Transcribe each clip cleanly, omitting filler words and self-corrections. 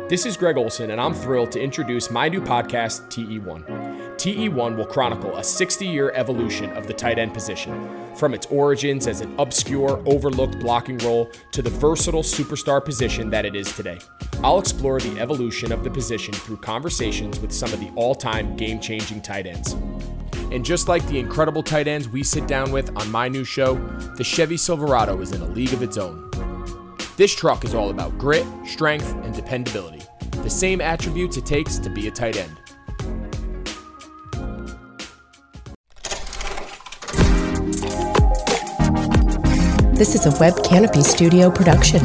This is Greg Olson, and I'm thrilled to introduce my new podcast, TE1. TE1 will chronicle a 60-year evolution of the tight end position, from its origins as an obscure, overlooked blocking role to the versatile superstar position that it is today. I'll explore the evolution of the position through conversations with some of the all-time game-changing tight ends. And just like the incredible tight ends we sit down with on my new show, the Chevy Silverado is in a league of its own. This truck is all about grit, strength, and dependability, the same attributes it takes to be a tight end. This is a Web Canopy Studio production.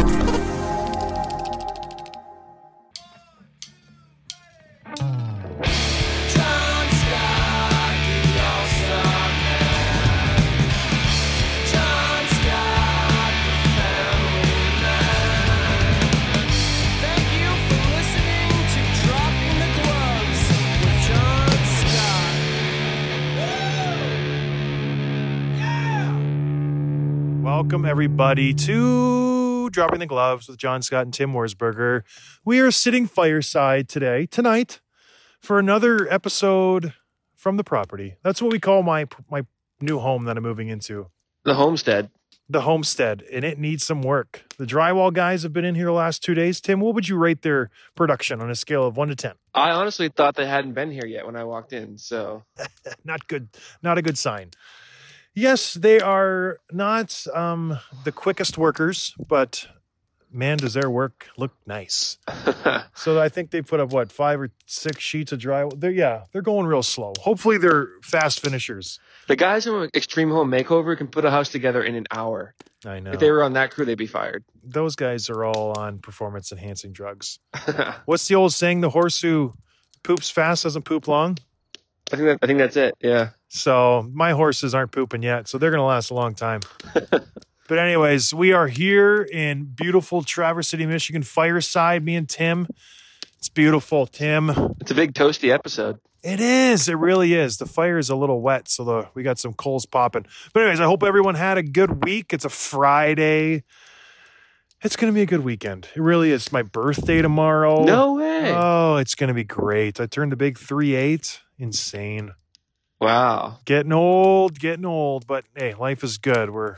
Welcome, everybody, to Dropping the Gloves with John Scott and Tim Worsberger. We are sitting fireside tonight, for another episode from the property. That's what we call my new home that I'm moving into. The homestead. The homestead, and it needs some work. The drywall guys have been in here the last 2 days. Tim, what would you rate their production on a scale of 1 to 10? I honestly thought they hadn't been here yet when I walked in, so. Not good. Not a good sign. Yes, they are not the quickest workers, but man, does their work look nice. So I think they put up, 5 or 6 sheets of drywall. They're going real slow. Hopefully they're fast finishers. The guys from Extreme Home Makeover can put a house together in an hour. I know. If they were on that crew, they'd be fired. Those guys are all on performance-enhancing drugs. What's the old saying? The horse who poops fast doesn't poop long? I think that's it, yeah. So my horses aren't pooping yet, so they're going to last a long time. But anyways, we are here in beautiful Traverse City, Michigan, fireside, me and Tim. It's beautiful, Tim. It's a big toasty episode. It is. It really is. The fire is a little wet, so we got some coals popping. But anyways, I hope everyone had a good week. It's a Friday. It's going to be a good weekend. It really is. My birthday tomorrow. No way. Oh, it's going to be great. I turned the big 3-8. Insane. Wow. Getting old, but hey, life is good. We're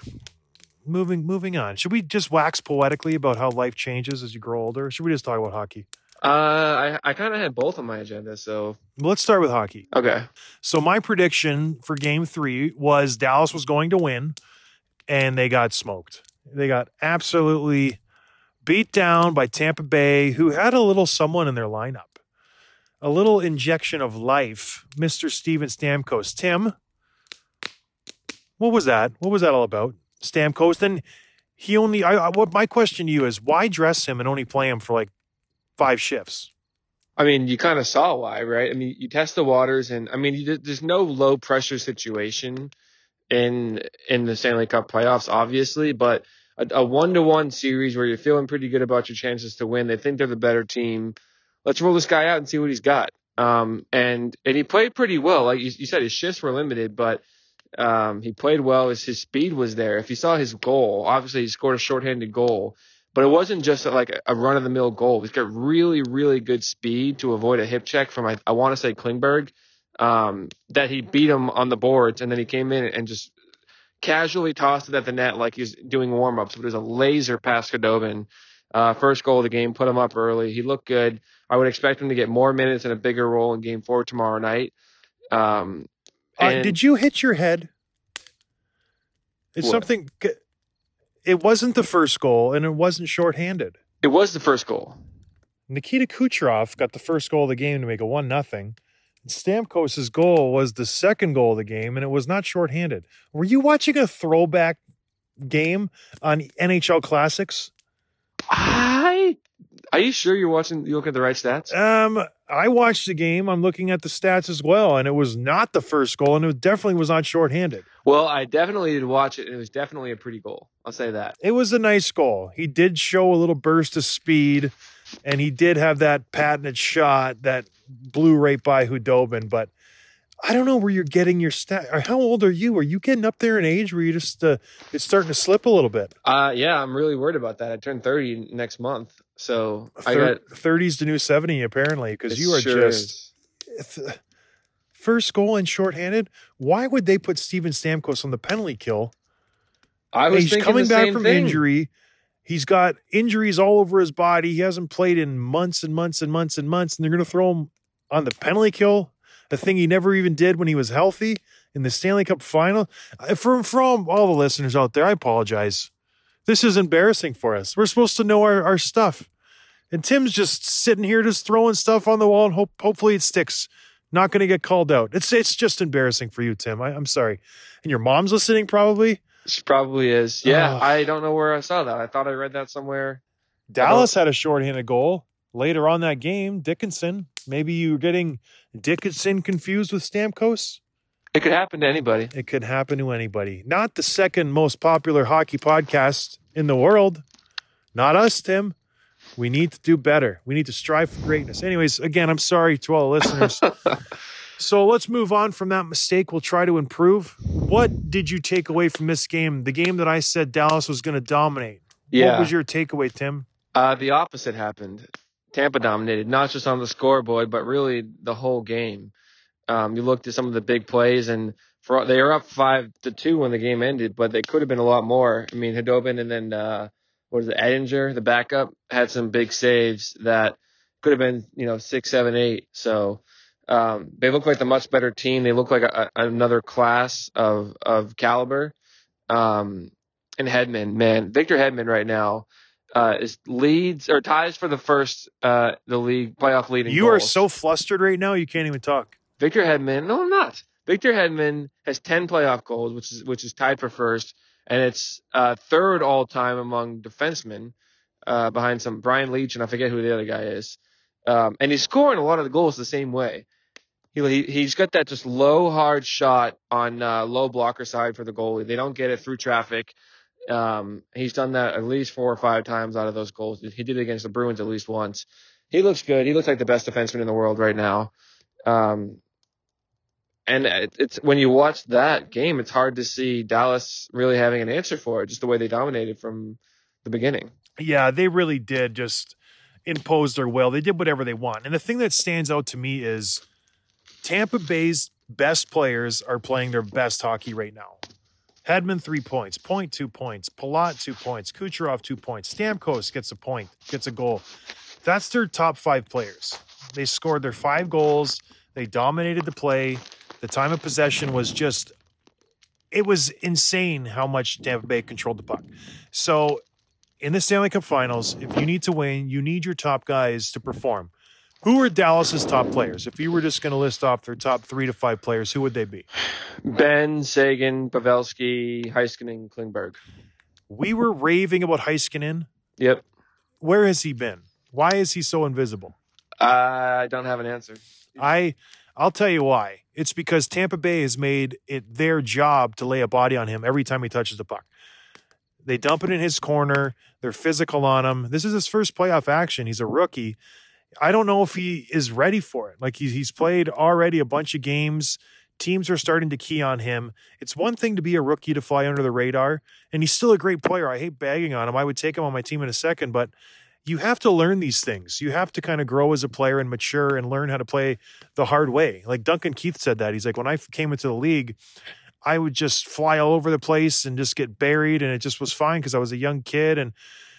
moving on. Should we just wax poetically about how life changes as you grow older? Or should we just talk about hockey? I kind of had both on my agenda, so. Let's start with hockey. Okay. So my prediction for game 3 was Dallas was going to win, and they got smoked. They got absolutely beat down by Tampa Bay, who had a little someone in their lineup. A little injection of life, Mr. Steven Stamkos. Tim, what was that? What was that all about? Stamkos, then he only, my question to you is, why dress him and only play him for 5 shifts? I mean, you kind of saw why, right? I mean, you test the waters, and I mean, there's no low pressure situation in the Stanley Cup playoffs, obviously, but a 1-1 series where you're feeling pretty good about your chances to win. They think they're the better team. Let's roll this guy out and see what he's got. And he played pretty well. Like you said, his shifts were limited, but he played well. His speed was there. If you saw his goal, obviously he scored a shorthanded goal, but it wasn't just like a run-of-the-mill goal. He's got really, really good speed to avoid a hip check from, I want to say, Klingberg, that he beat him on the boards, and then he came in and just casually tossed it at the net like he's doing warm-ups. But it was a laser past Khudobin. First goal of the game, put him up early. He looked good. I would expect him to get more minutes and a bigger role in Game 4 tomorrow night. Did you hit your head? It's what? Something. It wasn't the first goal, and it wasn't shorthanded. It was the first goal. Nikita Kucherov got the first goal of the game to make it 1-0. Stamkos' goal was the second goal of the game, and it was not shorthanded. Were you watching a throwback game on NHL Classics? Are you sure you're looking at the right stats? I watched the game. I'm looking at the stats as well, and it was not the first goal, and it definitely was not shorthanded. Well, I definitely did watch it, and it was definitely a pretty goal. I'll say that. It was a nice goal. He did show a little burst of speed, and he did have that patented shot that blew right by Khudobin, but I don't know where you're getting your stat. How old are you? Are you getting up there in age where you just it's starting to slip a little bit? Yeah, I'm really worried about that. I turn 30 next month, so I got 30's the new 70 apparently, because you are sure just first goal and shorthanded. Why would they put Steven Stamkos on the penalty kill? He's coming back from injury. He's got injuries all over his body. He hasn't played in months and months and months and months, and they're going to throw him on the penalty kill, a thing he never even did when he was healthy in the Stanley Cup final. For all the listeners out there, I apologize. This is embarrassing for us. We're supposed to know our stuff. And Tim's just sitting here just throwing stuff on the wall and hopefully it sticks. Not going to get called out. It's just embarrassing for you, Tim. I'm sorry. And your mom's listening probably? She probably is. Yeah, I don't know where I saw that. I thought I read that somewhere. Dallas had a shorthanded goal later on that game. Dickinson. Maybe you were getting Dickinson confused with Stamkos? It could happen to anybody. It could happen to anybody. Not the second most popular hockey podcast in the world. Not us, Tim. We need to do better. We need to strive for greatness. Anyways, again, I'm sorry to all the listeners. So let's move on from that mistake. We'll try to improve. What did you take away from this game? The game that I said Dallas was going to dominate. Yeah. What was your takeaway, Tim? The opposite happened. Tampa dominated, not just on the scoreboard, but really the whole game. You looked at some of the big plays, and they were up 5-2 when the game ended, but they could have been a lot more. I mean, Khudobin and then Edinger, the backup, had some big saves that could have been 6, 7, 8. So they look like a much better team. They look like another class of caliber. And Hedman, man, Victor Hedman right now ties for the first the league playoff lead in You goals. are so flustered right now you can't even talk. Victor Hedman, no, I'm not. Victor Hedman has 10 playoff goals, which is tied for first, and it's third all time among defensemen, behind some Brian Leach and I forget who the other guy is. And he's scoring a lot of the goals the same way. He's got that just low, hard shot on low blocker side for the goalie. They don't get it through traffic. He's done that at least 4 or 5 times out of those goals. He did it against the Bruins at least once. He looks good. He looks like the best defenseman in the world right now. And it's when you watch that game, it's hard to see Dallas really having an answer for it, just the way they dominated from the beginning. Yeah, they really did just impose their will. They did whatever they want. And the thing that stands out to me is Tampa Bay's best players are playing their best hockey right now. Hedman, 3 points. Point, 2 points. Palat, 2 points. Kucherov, 2 points. Stamkos gets a point, gets a goal. That's their top 5 players. They scored their 5 goals. They dominated the play. The time of possession was just, it was insane how much Tampa Bay controlled the puck. So in the Stanley Cup Finals, if you need to win, you need your top guys to perform. Who are Dallas's top players? If you were just going to list off their top 3 to 5 players, who would they be? Ben, Sagan, Pavelski, Heiskanen, Klingberg. We were raving about Heiskanen. Yep. Where has he been? Why is he so invisible? I don't have an answer. I'll tell you why. It's because Tampa Bay has made it their job to lay a body on him every time he touches the puck. They dump it in his corner. They're physical on him. This is his first playoff action. He's a rookie. I don't know if he is ready for it. Like he's played already a bunch of games. Teams are starting to key on him. It's one thing to be a rookie to fly under the radar, and he's still a great player. I hate bagging on him. I would take him on my team in a second, but you have to learn these things. You have to kind of grow as a player and mature and learn how to play the hard way. Like Duncan Keith said that. He's like, when I came into the league, I would just fly all over the place and just get buried, and it just was fine because I was a young kid, and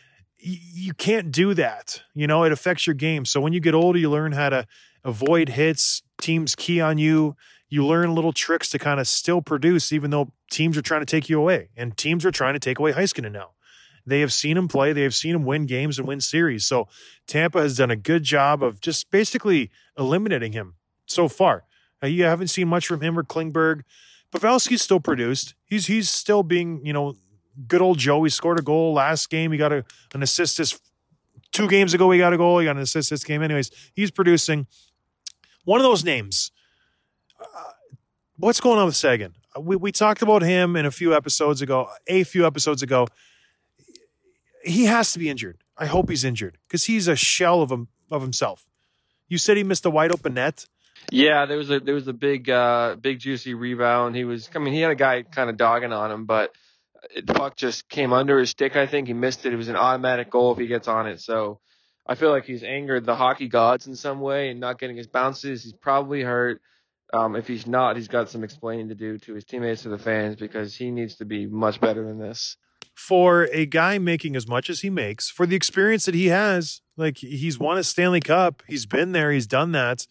you can't do that. You know, it affects your game. So when you get older, you learn how to avoid hits. Teams key on you. You learn little tricks to kind of still produce, even though teams are trying to take you away. And teams are trying to take away Heiskanen now. They have seen him play. They have seen him win games and win series. So Tampa has done a good job of just basically eliminating him so far. You haven't seen much from him or Klingberg. Pavelski's still produced. He's still being, good old Joe. He scored a goal last game. He got an assist this 2 games ago. He got a goal. He got an assist this game. Anyways, he's producing. One of those names. What's going on with Sagan? We talked about him a few episodes ago. He has to be injured. I hope he's injured because he's a shell of himself. You said he missed a wide open net. Yeah, there was a big juicy rebound. He had a guy kind of dogging on him, but the puck just came under his stick. I think he missed it. It was an automatic goal if he gets on it. So I feel like he's angered the hockey gods in some way and not getting his bounces. He's probably hurt. If he's not, he's got some explaining to do to his teammates, to the fans, because he needs to be much better than this. For a guy making as much as he makes, for the experience that he has, like he's won a Stanley Cup, he's been there, he's done that.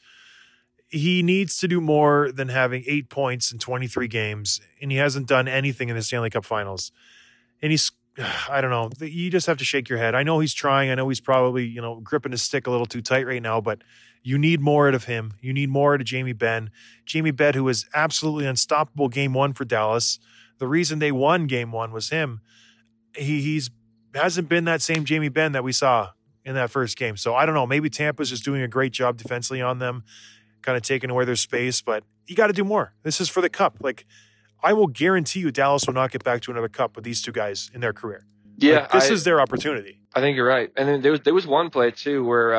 He needs to do more than having 8 points in 23 games, and he hasn't done anything in the Stanley Cup Finals. And I don't know, you just have to shake your head. I know he's trying. I know he's probably, gripping his stick a little too tight right now, but you need more out of him. You need more out of Jamie Benn. Jamie Benn, who was absolutely unstoppable game one for Dallas. The reason they won game one was him. He's hasn't been that same Jamie Benn that we saw in that first game. So I don't know, maybe Tampa's just doing a great job defensively on them, kind of taking away their space, but you got to do more. This is for the cup. Like, I will guarantee you Dallas will not get back to another cup with these two guys in their career. Yeah. This is their opportunity. I think you're right. And then there was one play too where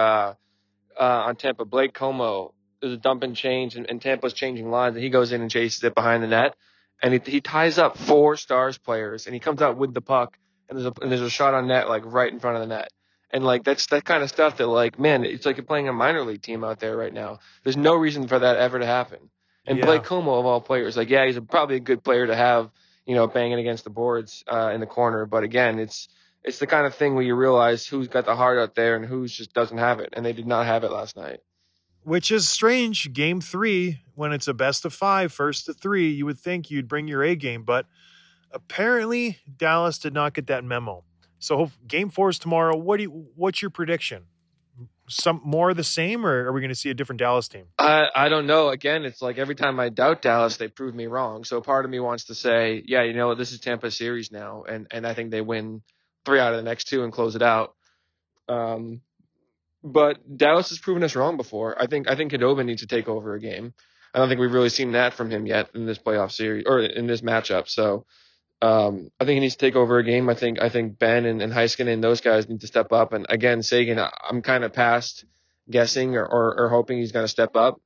on Tampa, Blake Como, there's a dump and change and Tampa's changing lines and he goes in and chases it behind the net and he ties up 4 Stars players and he comes out with the puck and there's a shot on net, like right in front of the net. And like, that's that kind of stuff that, like, man, it's like you're playing a minor league team out there right now. There's no reason for that ever to happen. And Blake Como, of all players, like, yeah, he's probably a good player to have, banging against the boards in the corner. But again, it's the kind of thing where you realize who's got the heart out there and who just doesn't have it. And they did not have it last night. Which is strange. Game 3, when it's a best of 5, first to 3, you would think you'd bring your A game. But apparently Dallas did not get that memo. So game 4 is tomorrow. What's your prediction? Some more of the same, or are we going to see a different Dallas team? I don't know. Again, it's like every time I doubt Dallas, they prove me wrong. So part of me wants to say, yeah, this is Tampa's series now, and I think they win 3 out of the next 2 and close it out. But Dallas has proven us wrong before. I think Khudobin needs to take over a game. I don't think we've really seen that from him yet in this playoff series or in this matchup. So I think he needs to take over a game. I think Ben and Heiskanen and those guys need to step up. And again, Seguin, I'm kind of past guessing or hoping he's going to step up.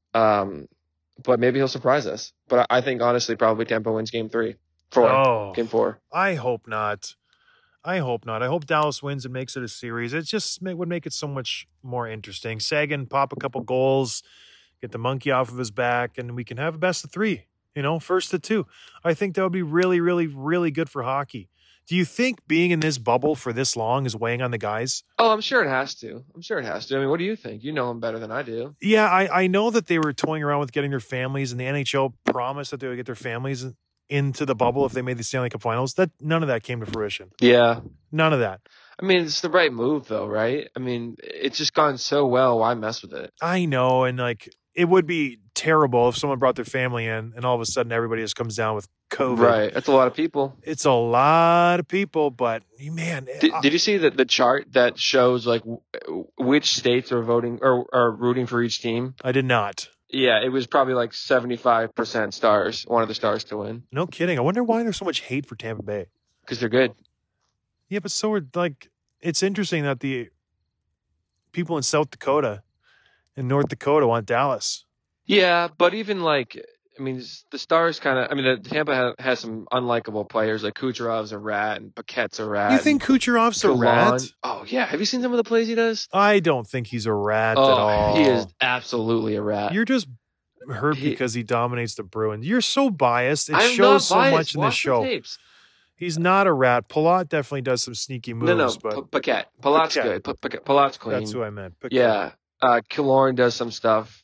But maybe he'll surprise us. But I think honestly, probably Tampa wins game 4. Game 4. I hope not. I hope Dallas wins and makes it a series. It just would make it so much more interesting. Seguin pop a couple goals, get the monkey off of his back, and we can have a best of 3. First to 2. I think that would be really, really, really good for hockey. Do you think being in this bubble for this long is weighing on the guys? Oh, I'm sure it has to. I mean, what do you think? You know them better than I do. Yeah, I know that they were toying around with getting their families, and the NHL promised that they would get their families into the bubble if they made the Stanley Cup Finals. None of that came to fruition. Yeah. None of that. I mean, it's the right move, though, right? I mean, it's just gone so well. Why mess with it? I know, and it would be terrible if someone brought their family in and all of a sudden everybody just comes down with COVID. Right. That's a lot of people. It's a lot of people, but man. Did you see the chart that shows like which states are voting or are rooting for each team? I did not. Yeah, it was probably like 75% Stars, one of the Stars to win. No kidding. I wonder why there's so much hate for Tampa Bay. Because they're good. Yeah, but so are it's interesting that the people in South Dakota and North Dakota want Dallas. Yeah, but even the Stars the Tampa has some unlikable players, like Kucherov's a rat and Paquette's a rat. You think Kucherov's a rat? Oh, yeah. Have you seen some of the plays he does? I don't think he's a rat at all. He is absolutely a rat. You're just hurt because he dominates the Bruins. You're so biased. It shows so much in this show. He's not a rat. Palat definitely does some sneaky moves. But Paquette. Palat's good. Palat's clean. That's who I meant. Paquette. Yeah. Killorn does some stuff.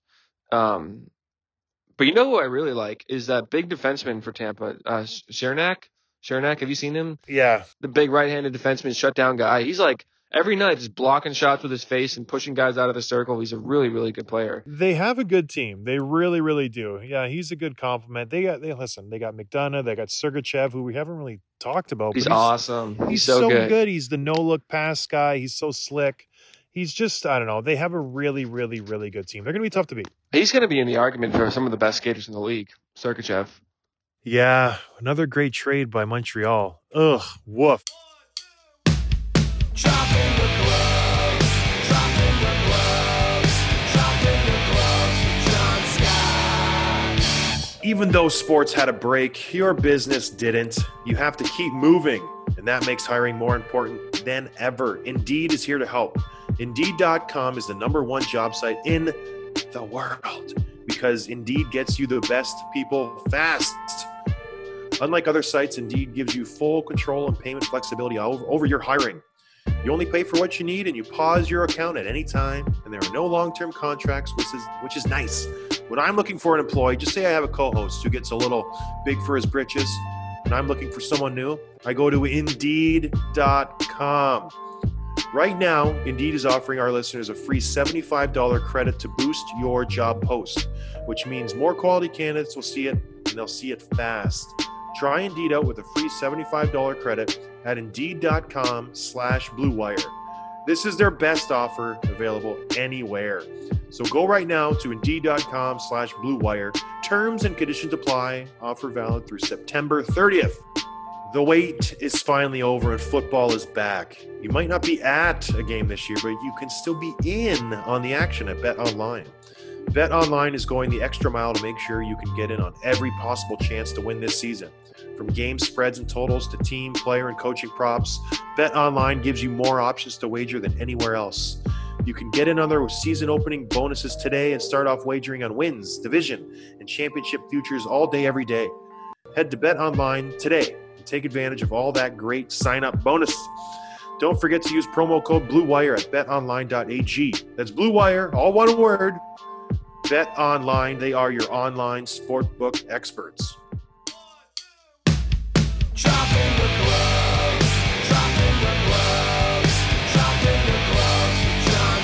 But you know who I really like is that big defenseman for Tampa, Cernak. Cernak, have you seen him? Yeah. The big right-handed defenseman, shutdown guy. He's like every night just blocking shots with his face and pushing guys out of the circle. He's a really, really good player. They have a good team. They really, really do. Yeah, he's a good compliment. They got McDonough. They got Sergachev, who we haven't really talked about. He's awesome. He's so good. He's the no-look pass guy. He's so slick. He's just, I don't know. They have a really, really, really good team. They're going to be tough to beat. He's going to be in the argument for some of the best skaters in the league, Sergachev. Yeah, another great trade by Montreal. Ugh, woof. Even though sports had a break, your business didn't. You have to keep moving, and that makes hiring more important than ever. Indeed is here to help. Indeed.com is the #1 job site in the world because Indeed gets you the best people fast. Unlike other sites, Indeed gives you full control and payment flexibility over your hiring. You only pay for what you need, and you pause your account at any time, and there are no long-term contracts, which is nice. When I'm looking for an employee, just say I have a co-host who gets a little big for his britches, and I'm looking for someone new, I go to Indeed.com. Right now, Indeed is offering our listeners a free $75 credit to boost your job post, which means more quality candidates will see it, and they'll see it fast. Try Indeed out with a free $75 credit at Indeed.com/Blue Wire. This is their best offer available anywhere. So go right now to Indeed.com/Blue Wire. Terms and conditions apply. Offer valid through September 30th. The wait is finally over and football is back. You might not be at a game this year, but you can still be in on the action at BetOnline. BetOnline is going the extra mile to make sure you can get in on every possible chance to win this season. From game spreads and totals to team, player, and coaching props, BetOnline gives you more options to wager than anywhere else. You can get in on their season opening bonuses today and start off wagering on wins, division, and championship futures all day, every day. Head to BetOnline today and take advantage of all that great sign-up bonus. Don't forget to use promo code BlueWire at betonline.ag. That's Blue Wire, all one word. BetOnline, they are your online sportbook experts. Dropping the gloves with John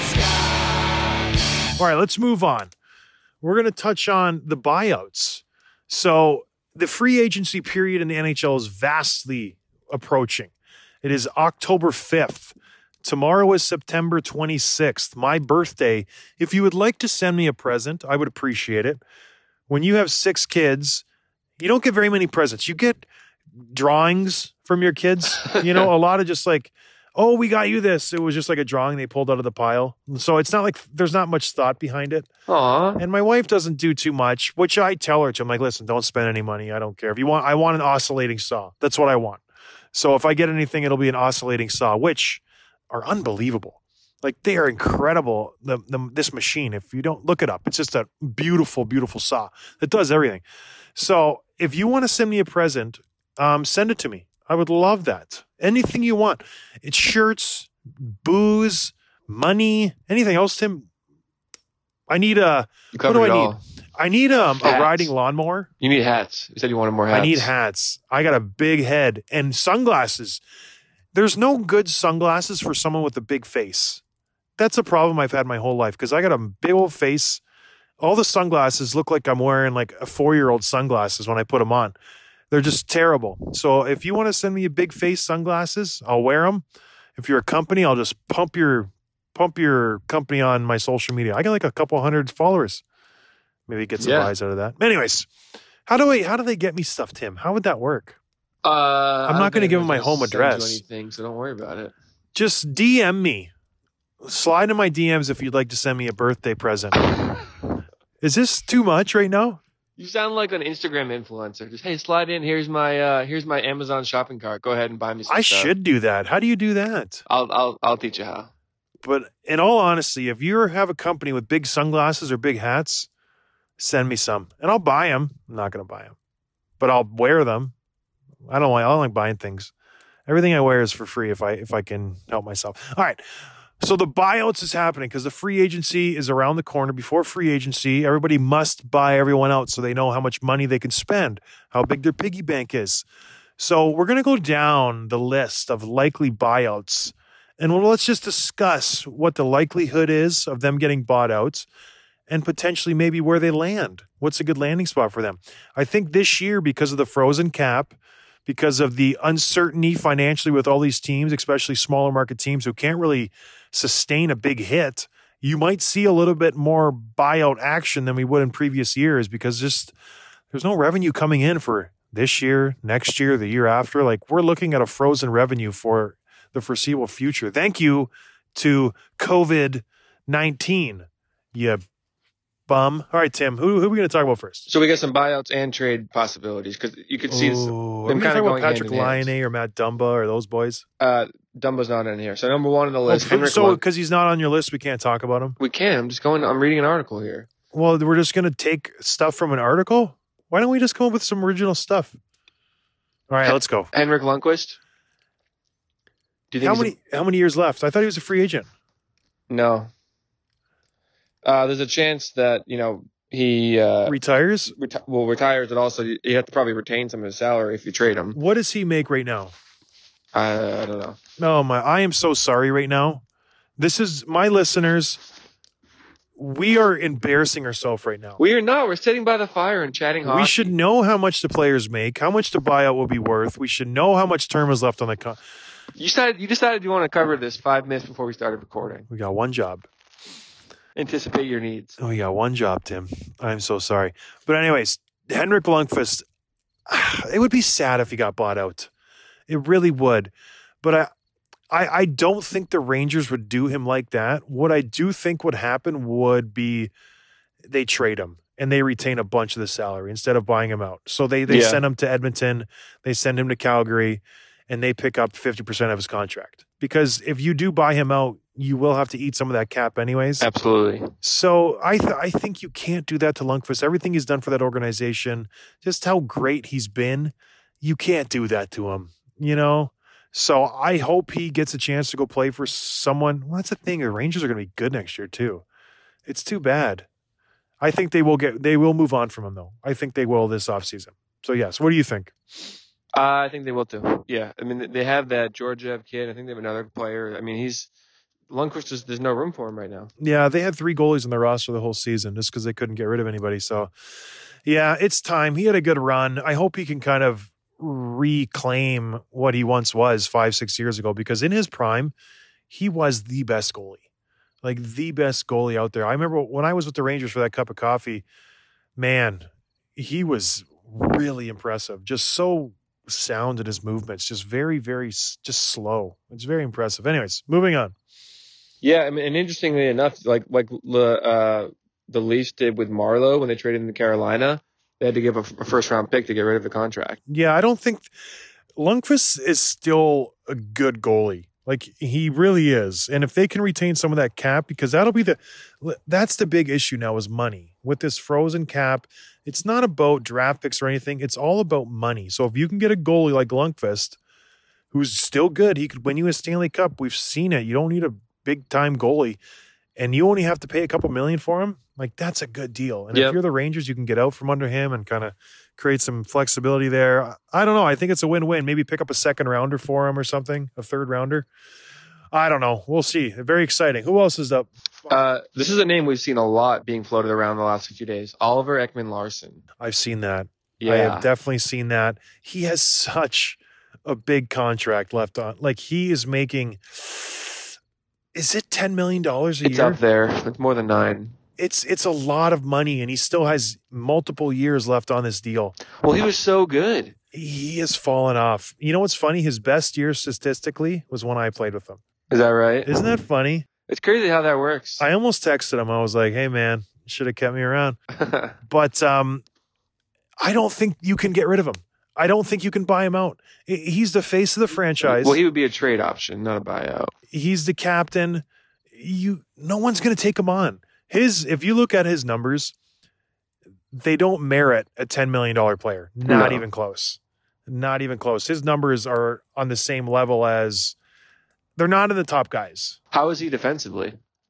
Scott. All right, let's move on. We're going to touch on the buyouts. So the free agency period in the NHL is vastly approaching. It is October 5th. Tomorrow is September 26th, my birthday. If you would like to send me a present, I would appreciate it. When you have 6 kids, you don't get very many presents. You get drawings from your kids, a lot of just like, oh, we got you this. It was just like a drawing they pulled out of the pile. So it's not like there's not much thought behind it. Aww. And my wife doesn't do too much, which I tell her to. I'm like, listen, don't spend any money. I don't care. I want an oscillating saw. That's what I want. So if I get anything, it'll be an oscillating saw, which are unbelievable. Like they are incredible. This machine, if you don't look it up, it's just a beautiful, beautiful saw that does everything. So if you want to send me a present, send it to me. I would love that. Anything you want. It's shirts, booze, money, anything else, Tim. I need what do I need? I need a riding lawnmower. You need hats. You said you wanted more hats. I need hats. I got a big head and sunglasses. There's no good sunglasses for someone with a big face. That's a problem I've had my whole life because I got a big old face. All the sunglasses look like I'm wearing like a 4-year-old sunglasses when I put them on. They're just terrible. So if you want to send me a big face sunglasses, I'll wear them. If you're a company, I'll just pump your company on my social media. I got like a couple hundred followers. Maybe get some buys out of that. Anyways, how do they get me stuff, Tim? How would that work? I'm not going to give them my home address. Anything, so don't worry about it. Just DM me. Slide in my DMs if you'd like to send me a birthday present. Is this too much right now? You sound like an Instagram influencer. Just, hey, slide in. Here's my Amazon shopping cart. Go ahead and buy me some stuff. should do that. How do you do that? I'll teach you how. But in all honesty, if you have a company with big sunglasses or big hats, send me some, and I'll buy them. I'm not going to buy them, but I'll wear them. I don't like buying things. Everything I wear is for free if I can help myself. All right. So the buyouts is happening because the free agency is around the corner. Before free agency, everybody must buy everyone out so they know how much money they can spend, how big their piggy bank is. So we're going to go down the list of likely buyouts, and let's just discuss what the likelihood is of them getting bought out and potentially maybe where they land. What's a good landing spot for them? I think this year, because of the frozen cap, because of the uncertainty financially with all these teams, especially smaller market teams who can't really sustain a big hit, you might see a little bit more buyout action than we would in previous years because just there's no revenue coming in for this year, next year, the year after. Like we're looking at a frozen revenue for the foreseeable future. Thank you to COVID-19, you bum. All right, Tim, who are we going to talk about first? So we got some buyouts and trade possibilities because you could see Ooh, them kind of going Patrick hand in Laine or Matt Dumba or those boys. hand. Dumbo's not in here. So number one on the list, Henrik So Lund- because he's not on your list, we can't talk about him. We can. I'm reading an article here. Well, we're just going to take stuff from an article. Why don't we just come up with some original stuff? All right, let's go. Henrik Lundqvist. Do you think How many years left? I thought he was a free agent. No. There's a chance that he Retires. retires, and also you have to probably retain some of his salary if you trade him. What does he make right now? I don't know. Oh my! I am so sorry right now. This is my listeners. We are embarrassing ourselves right now. We are not. We're sitting by the fire and chatting hockey. We should know how much the players make, how much the buyout will be worth. We should know how much term is left on the. You decided you want to cover this 5 minutes before we started recording. We got one job. Anticipate your needs. Oh, we got one job, Tim. I'm so sorry. But anyways, Henrik Lundqvist, it would be sad if he got bought out. It really would. But I don't think the Rangers would do him like that. What I do think would happen would be they trade him and they retain a bunch of the salary instead of buying him out. So they send him to Edmonton, they send him to Calgary, and they pick up 50% of his contract. Because if you do buy him out, you will have to eat some of that cap anyways. Absolutely. So I think you can't do that to Lundqvist. Everything he's done for that organization, just how great he's been, you can't do that to him, So I hope he gets a chance to go play for someone. Well, that's the thing. The Rangers are going to be good next year too. It's too bad. I think they will move on from him though. I think they will this offseason. So yes, what do you think? I think they will too. Yeah. I mean, they have that Georgiev kid. I think they have another player. I mean, Lundqvist, there's no room for him right now. Yeah, they had 3 goalies in their roster the whole season just because they couldn't get rid of anybody. So yeah, it's time. He had a good run. I hope he can kind of reclaim what he once was 5-6 years ago, because in his prime, he was the best goalie, like the best goalie out there. I remember when I was with the Rangers for that cup of coffee, man, he was really impressive. Just so sound in his movements, just very, very just slow. It's very impressive. Anyways, moving on. Yeah, I mean, and interestingly enough, like the Leafs did with Marlowe when they traded him to Carolina, they had to give a first-round pick to get rid of the contract. Yeah, I don't think Lundqvist is still a good goalie. Like, he really is. And if they can retain some of that cap, because that's the big issue now is money. With this frozen cap, it's not about draft picks or anything. It's all about money. So if you can get a goalie like Lundqvist, who's still good, he could win you a Stanley Cup. We've seen it. You don't need a big-time goalie, and you only have to pay a couple million for him. Like, that's a good deal. And if you're the Rangers, you can get out from under him and kind of create some flexibility there. I don't know. I think it's a win-win. Maybe pick up a second rounder for him or something, a third rounder. I don't know. We'll see. Very exciting. Who else is up? This is a name we've seen a lot being floated around the last few days. Oliver Ekman-Larsson. I've seen that. Yeah. I have definitely seen that. He has such a big contract left on. Like, he is making, is it $10 million a year? It's up there. It's more than 9. It's a lot of money, and he still has multiple years left on this deal. Well, he was so good. He has fallen off. You know what's funny? His best year statistically was when I played with him. Is that right? Isn't that funny? It's crazy how that works. I almost texted him. I was like, hey, man, you should have kept me around. But I don't think you can get rid of him. I don't think you can buy him out. He's the face of the franchise. Well, he would be a trade option, not a buyout. He's the captain. No one's going to take him on. If you look at his numbers, they don't merit a $10 million player. Not even close. Not even close. His numbers are on the same level as, they're not in the top guys. How is he defensively?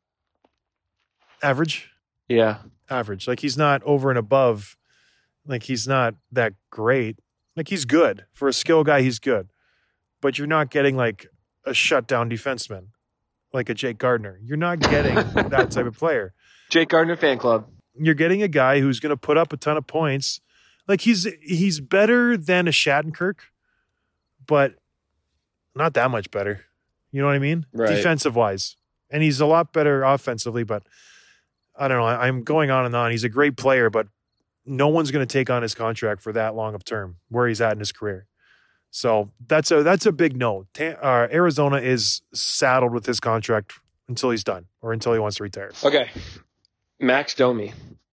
Average. Yeah. Average. Like, he's not over and above. Like, he's not that great. Like, he's good. For a skill guy, he's good. But you're not getting like a shutdown defenseman, like a Jake Gardner. You're not getting that type of player. Jake Gardner fan club. You're getting a guy who's going to put up a ton of points. Like, he's better than a Shattenkirk, but not that much better. You know what I mean? Right. Defensive-wise. And he's a lot better offensively, but I don't know. I'm going on and on. He's a great player, but no one's going to take on his contract for that long of term where he's at in his career. So that's a big no. Arizona is saddled with his contract until he's done or until he wants to retire. Okay. Max Domi.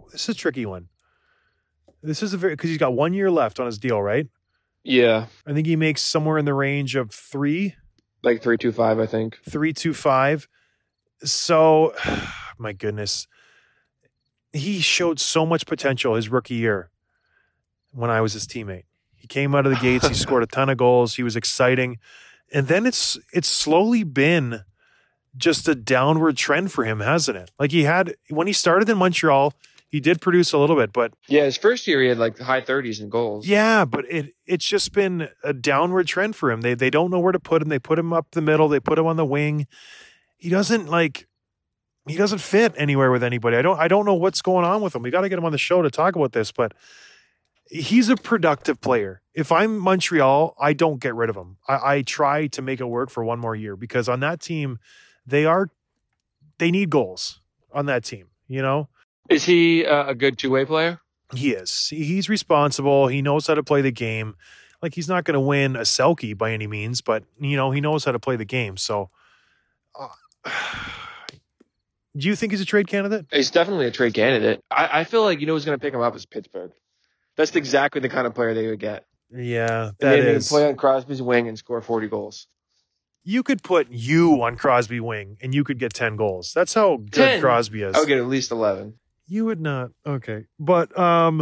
this is a tricky one. This is because he's got 1 year left on his deal, right? Yeah, I think he makes somewhere in the range of like 325, I think. 325. So, my goodness, he showed so much potential his rookie year when I was his teammate. He came out of the gates. He scored a ton of goals. He was exciting. And then it's slowly been just a downward trend for him, hasn't it? Like when he started in Montreal, he did produce a little bit, but Yeah, his first year he had like high 30s in goals. yeah, but it's just been a downward trend for him. They don't know where to put him. They put him up the middle. They put him on the wing. He doesn't fit anywhere with anybody. I don't know what's going on with him. We got to get him on the show to talk about this, but he's a productive player. If I'm Montreal, I don't get rid of him. I try to make it work for one more year because on that team, they need goals on that team, you know? Is he a good two-way player? He is. He's responsible. He knows how to play the game. Like, he's not going to win a Selke by any means, but, he knows how to play the game. So, do you think he's a trade candidate? He's definitely a trade candidate. I feel like who's going to pick him up is Pittsburgh. That's exactly the kind of player they would get. Yeah, And they can play on Crosby's wing and score 40 goals. You could put you on Crosby wing and you could get 10 goals. That's how good 10? Crosby is. I would get at least 11. You would not. Okay. But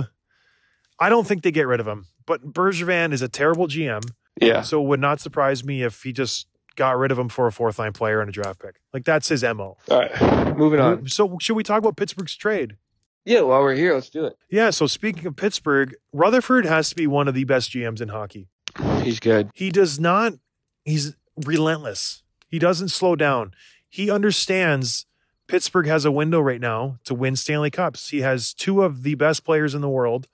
I don't think they get rid of him. But Bergevin is a terrible GM. Yeah. So it would not surprise me if he just got rid of him for a fourth line player and a draft pick. Like, that's his MO. All right. Moving on. So should we talk about Pittsburgh's trade? Yeah, while we're here, let's do it. Yeah. So speaking of Pittsburgh, Rutherford has to be one of the best GMs in hockey. He's good. He's relentless. He doesn't slow down. He understands Pittsburgh has a window right now to win Stanley Cups. He has two of the best players in the world,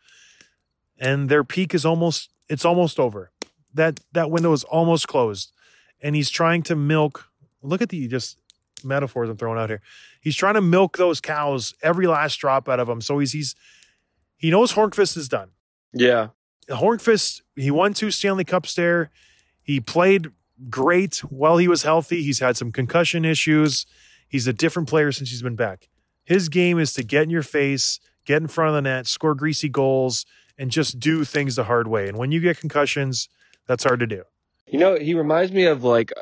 and their peak is almost over. That window is almost closed, and he's trying to milk. Look at the just metaphors I'm throwing out here. He's trying to milk those cows, every last drop out of them. So he knows Hornqvist is done. Yeah. Hornqvist, he won 2 Stanley Cups there. He played great while he was healthy. He's had some concussion issues. He's a different player since he's been back. His game is to get in your face, get in front of the net, score greasy goals, and just do things the hard way. And when you get concussions, that's hard to do. He reminds me of like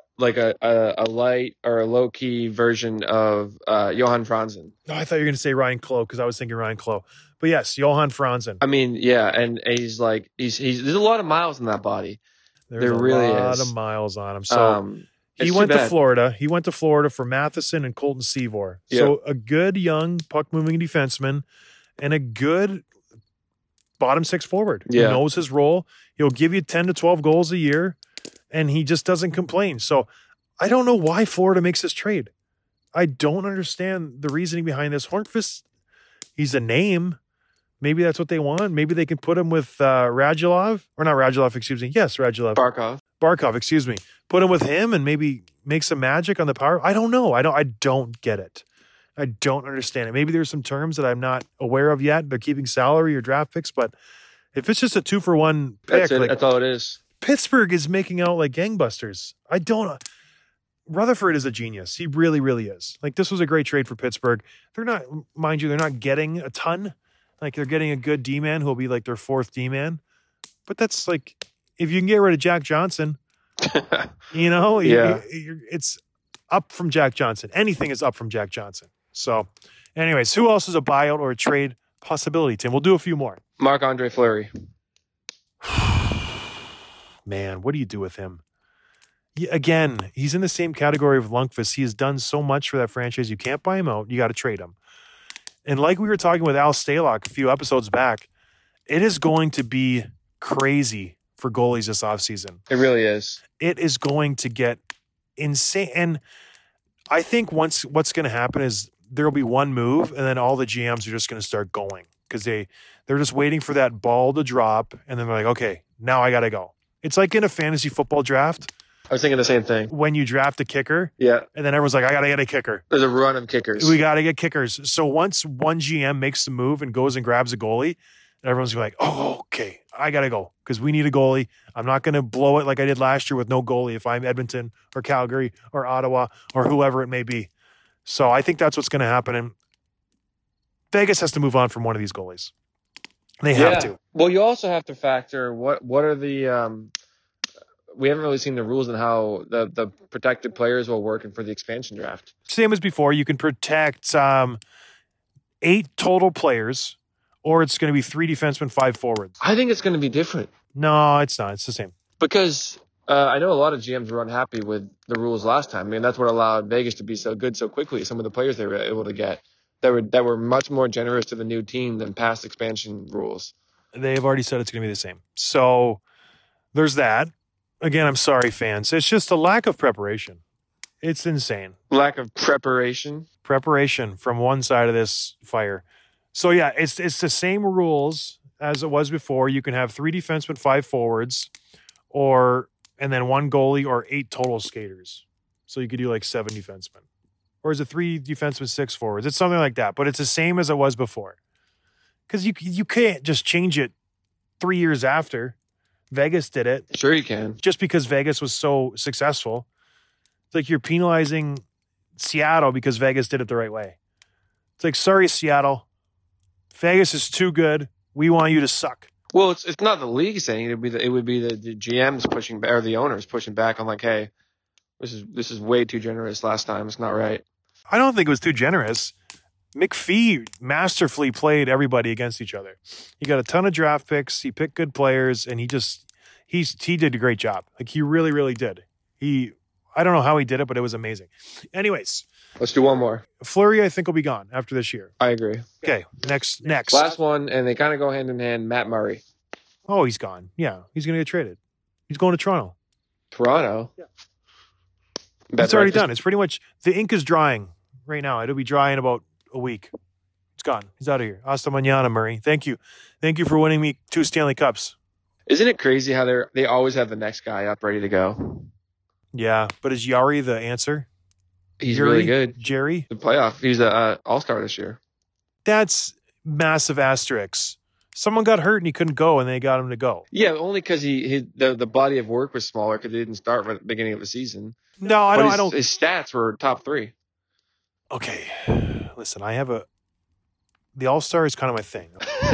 a light or a low key version of Johan Franzen. Oh, I thought you were going to say Ryan Clough because I was thinking Ryan Clough. But yes, Johan Franzen. I mean, yeah, and he's there's a lot of miles in that body. There's really a lot is. of miles on him. So he it's went too to bad. Florida. He went to Florida for Matheson and Colton Seavor. So a good young puck-moving defenseman and a good bottom six forward. Yeah. He knows his role. He'll give you 10 to 12 goals a year, and he just doesn't complain. So I don't know why Florida makes this trade. I don't understand the reasoning behind this. Hornqvist, he's a name. Maybe that's what they want. Maybe they can put him with Radulov. Or not Radulov, excuse me. Yes, Radulov. Barkov, excuse me. Put him with him and maybe make some magic on the power. I don't know. I don't get it. I don't understand it. Maybe there's some terms that I'm not aware of yet. They're keeping salary or draft picks, but if it's just a 2-for-1 pick, That's it. That's all it is. Pittsburgh is making out like gangbusters. Rutherford is a genius. He really, really is. Like, this was a great trade for Pittsburgh. They're not, mind you, they're not getting a ton. Like, they're getting a good D-man who will be like their 4th D-man. But that's like, if you can get rid of Jack Johnson, Yeah. it's up from Jack Johnson. Anything is up from Jack Johnson. So, anyways, who else is a buyout or a trade possibility, Tim? We'll do a few more. Marc-Andre Fleury. Man, what do you do with him? Again, he's in the same category of Lundqvist. He has done so much for that franchise. You can't buy him out. You got to trade him. And like we were talking with Al Stalock a few episodes back, it is going to be crazy for goalies this offseason. It really is. It is going to get insane. And I think what's going to happen is there will be one move and then all the GMs are just going to start going because they're just waiting for that ball to drop. And then they're like, okay, now I got to go. It's like in a fantasy football draft. I was thinking the same thing. When you draft a kicker. Yeah. And then everyone's like, I got to get a kicker. There's a run of kickers. We got to get kickers. So once one GM makes the move and goes and grabs a goalie, everyone's gonna be like, oh, okay, I got to go because we need a goalie. I'm not going to blow it like I did last year with no goalie if I'm Edmonton or Calgary or Ottawa or whoever it may be. So I think that's what's going to happen. And Vegas has to move on from one of these goalies. They have to. Well, you also have to factor what are the we haven't really seen the rules on how the protected players will work and for the expansion draft. Same as before. You can protect 8 total players, or it's going to be 3 defensemen, 5 forwards. I think it's going to be different. No, it's not. It's the same. Because I know a lot of GMs were unhappy with the rules last time. I mean, that's what allowed Vegas to be so good so quickly. Some of the players they were able to get that were much more generous to the new team than past expansion rules. They've already said it's going to be the same. So there's that. Again, I'm sorry, fans. It's just a lack of preparation. It's insane. Lack of preparation. Preparation from one side of this fire. So yeah, it's the same rules as it was before. You can have 3 defensemen, 5 forwards, and then 1 goalie or 8 total skaters. So you could do like 7 defensemen. Or is it 3 defensemen, 6 forwards? It's something like that. But it's the same as it was before. Because you can't just change it 3 years after. Vegas did it. Sure you can. Just because Vegas was so successful. It's like you're penalizing Seattle because Vegas did it the right way. It's like, sorry, Seattle. Vegas is too good. We want you to suck. Well, it's not the league saying it. It would be the GMs pushing back, or the owners pushing back on like, hey, this is way too generous last time. It's not right. I don't think it was too generous. McPhee masterfully played everybody against each other. He got a ton of draft picks. He picked good players, and he did a great job. Like, he really, really did. I don't know how he did it, but it was amazing. Anyways, let's do one more. Fleury, I think, will be gone after this year. I agree. Okay, next. Last one, and they kind of go hand in hand. Matt Murray. Oh, he's gone. Yeah, he's going to get traded. He's going to Toronto. Toronto? Yeah. That's It's already done. It's pretty much, the ink is drying right now. It'll be dry in about a week. It's gone. He's out of here. Hasta mañana, Murray. Thank you. Thank you for winning me 2 Stanley Cups. Isn't it crazy how they always have the next guy up ready to go? Yeah, but is Yari the answer? He's Yuri? really good. Jerry? The playoff. He was an all-star this year. That's massive asterisks. Someone got hurt and he couldn't go, and they got him to go. Yeah, only because the body of work was smaller because he didn't start at the beginning of the season. No, I don't. His stats were top 3. Okay, listen. The All-Star is kind of my thing.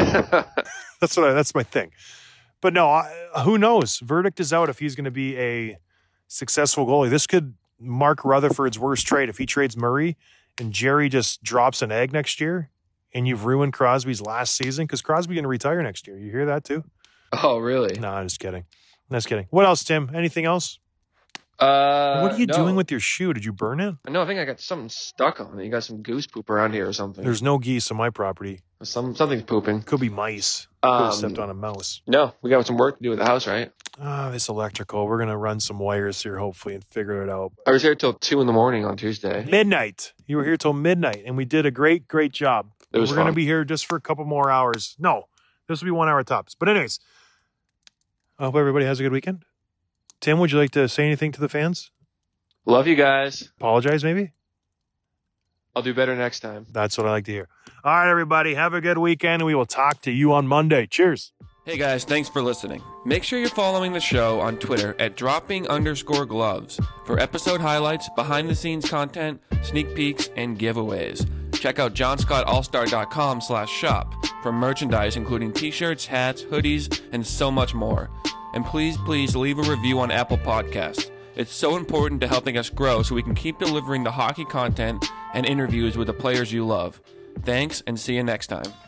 That's my thing. But no, who knows? Verdict is out if he's going to be a successful goalie. This could mark Rutherford's worst trade if he trades Murray and Jerry just drops an egg next year, and you've ruined Crosby's last season because Crosby's going to retire next year. You hear that too? Oh, really? No, I'm just kidding. Just kidding. What else, Tim? Anything else? What are you doing with your shoe? Did you burn it? No, I think I got something stuck on it. You got some goose poop around here or something. There's no geese on my property. Something's pooping. Could be mice. Could have stepped on a mouse. No, we got some work to do with the house, right? This electrical. We're going to run some wires here, hopefully, and figure it out. I was here till 2 a.m. on Tuesday. Midnight. You were here till midnight, and we did a great, great job. We're going to be here just for a couple more hours. No, this will be 1 hour tops. But anyways, I hope everybody has a good weekend. Tim, would you like to say anything to the fans? Love you guys. Apologize, maybe? I'll do better next time. That's what I like to hear. All right, everybody. Have a good weekend, and we will talk to you on Monday. Cheers. Hey guys, thanks for listening. Make sure you're following the show on Twitter at dropping_gloves for episode highlights, behind the scenes content, sneak peeks, and giveaways. Check out johnscottallstar.com/shop for merchandise including t-shirts, hats, hoodies, and so much more. And please leave a review on Apple Podcasts. It's so important to helping us grow so we can keep delivering the hockey content and interviews with the players you love. Thanks, and see you next time.